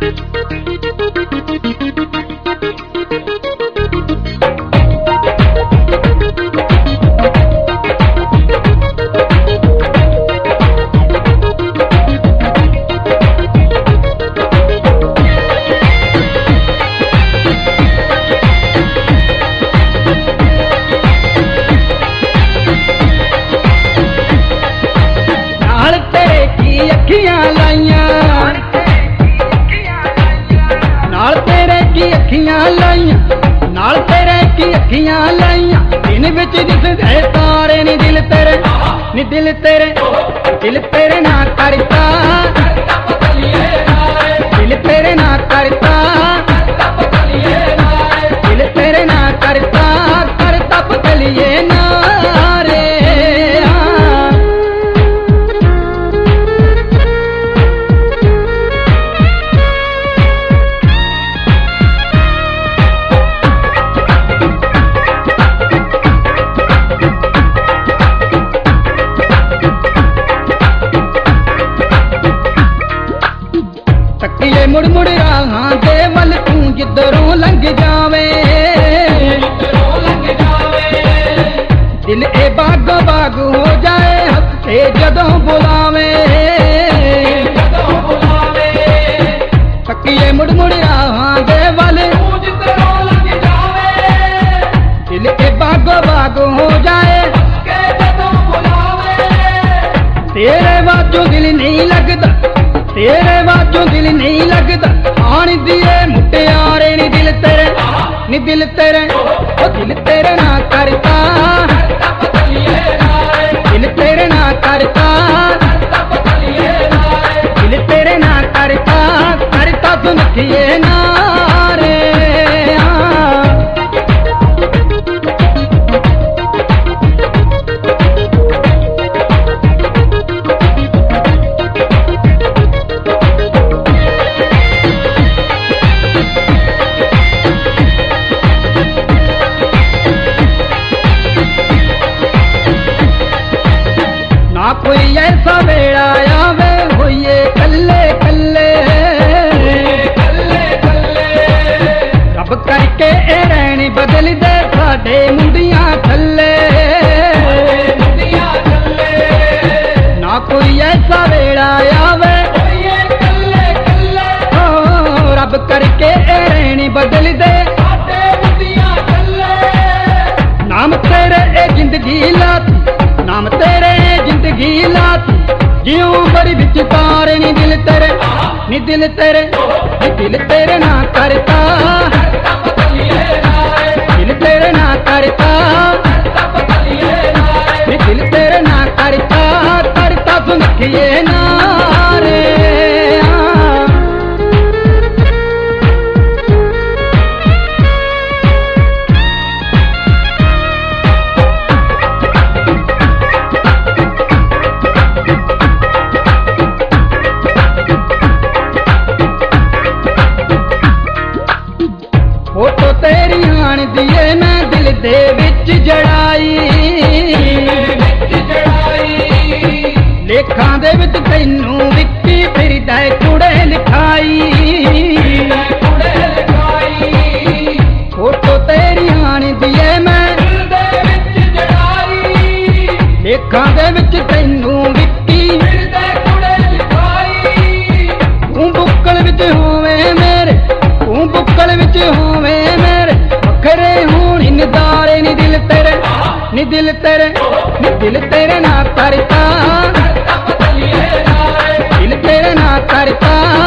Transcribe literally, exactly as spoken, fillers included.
अखियां लाइया नाल तेरे की अखियां लाइया नाल तेरे की अखियां लाइया दिन विच दिसदे तारे नी दिल तेरे नी दिल तेरे दिल तेरे ना करता दिल तेरे ना करता दिल तेरे ना करता करता पतलिए ना रे तकिए मुड़ मुड़ राहां दे वल तू जिधरों लंघ जावे दिल ए बागो बाग हो जाए हंसते जदों बुलावे तकिए मुड़ मुड़ राहां दे वल दिल ए बागो बाग हो जाए तेरे बाजों दिल नहीं लगता तेरे बाजों दिल नहीं लगता आन दिए मुटियारे नी दिल तेरे नी दिल तेरे ओ दिल तेरे ना करता दिल तेरे ना करता दिल तेरे ना करता करता सुन किए ना रे कोई ऐसा वेड़ा आवे होइए कल्ले कल्ले रब करके ए रहनी बदल दे साडे मुंडियां थल्ले ना कोई ऐसा वेड़ा आवे ओ रब करके ए रहनी बदल दे नाम तेरे ए जिंदगी लाती नाम तेरे जिंदगी लाती जियो बड़ी बिच तारे नी दिल तेरे नी दिल तेरे नी दिल तेरे ना करता दिल तेरे ना करता नी दिल तेरे ना करता करता सुन किए ना रे फोटो तेरी आन दिए मैं दिल दे विच जड़ाई लेखां दे विच तैनू विकी फिरदा कुड़े लिखाई फोटो तेरी आन दिए मैं लेखां दे विच तैनू विकी तू बुक्कल विच होवे मेरे तू बुक्कल विच होवे मेरे वखरे हूं निदारे नी दिल तेरे नी दिल तेरे नी दिल तेरे ना करता दिल तेरे ना करता